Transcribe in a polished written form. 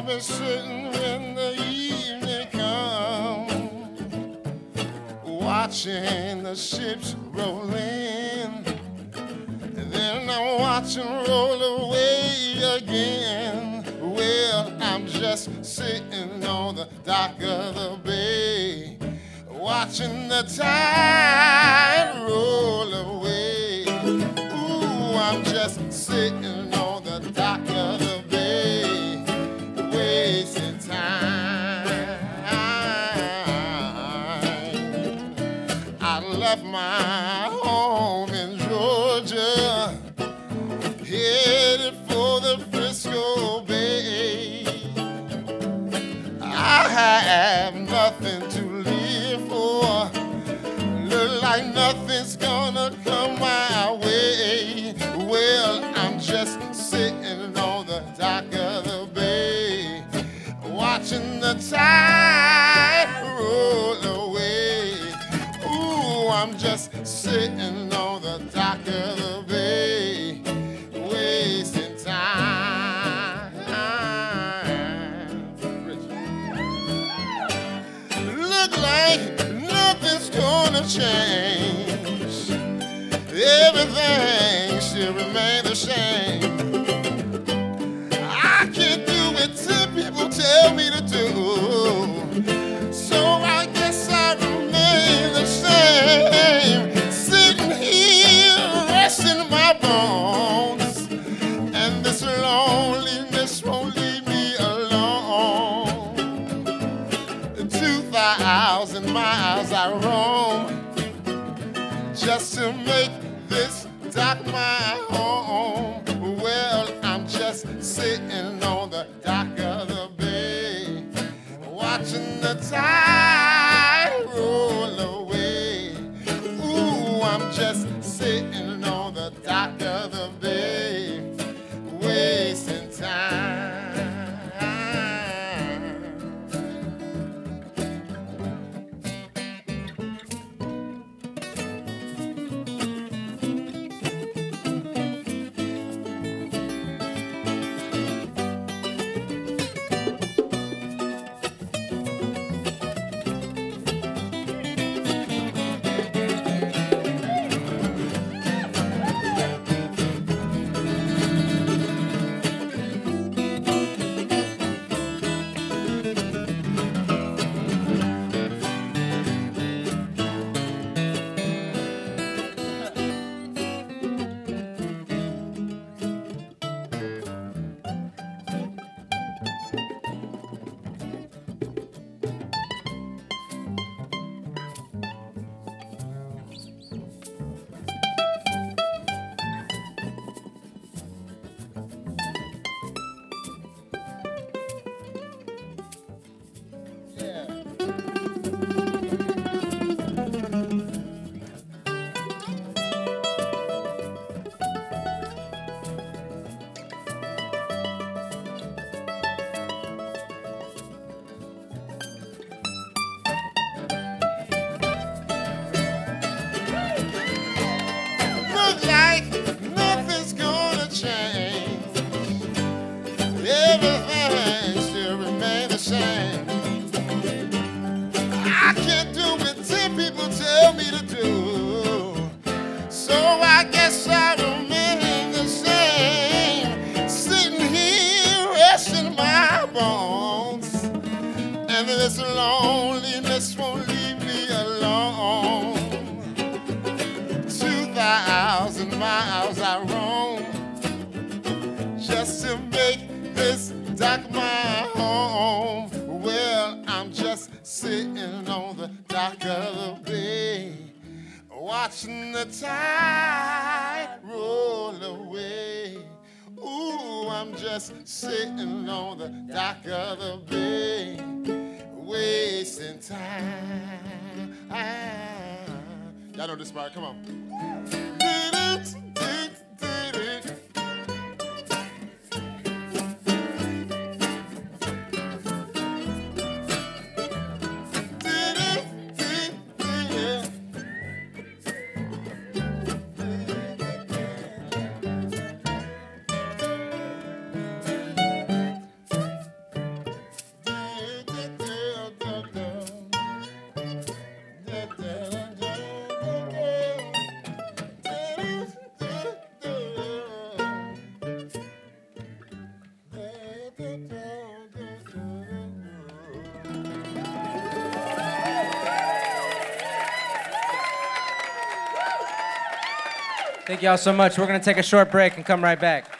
I'll be sitting when the evening comes, watching the ships roll in, and then I'm watching roll away again. Well, I'm just sitting on the dock of the bay, watching the tide roll away. Ooh, I'm just sitting on the dock of the bay, wasting time. I left my home in Georgia, headed for the Frisco Bay. I have nothing to live for, look like nothing's gonna come my way. Well, I'm just sitting on the dock of the bay, watching the tide roll away. Ooh, I'm just sitting on the dock of the bay, wasting time. Look like nothing's gonna change, everything still remain the same. I can't do it till people tell me to do, so I guess I remain the same, sitting here resting my bones, and this loneliness won't leave me alone. 2,000 miles I roam just to make this dock my home. Well, I'm just sitting on the dock of the bay, watching the tide roll away. Ooh, I'm just sitting on the dock of the bay, wasting time. Look like nothing's gonna change, everything still remain the same. I can't do it till people tell me to do, so I guess I remain the same, sitting here resting my bones, and this loneliness won't leave me alone. 2,000 miles I roam just to make this dock my home. Well, I'm just sitting on the dock of the bay, watching the tide roll away. Ooh, I'm just sitting on the dock of the bay, wasting time. Y'all know this part, come on. Thank you all so much. We're going to take a short break and come right back.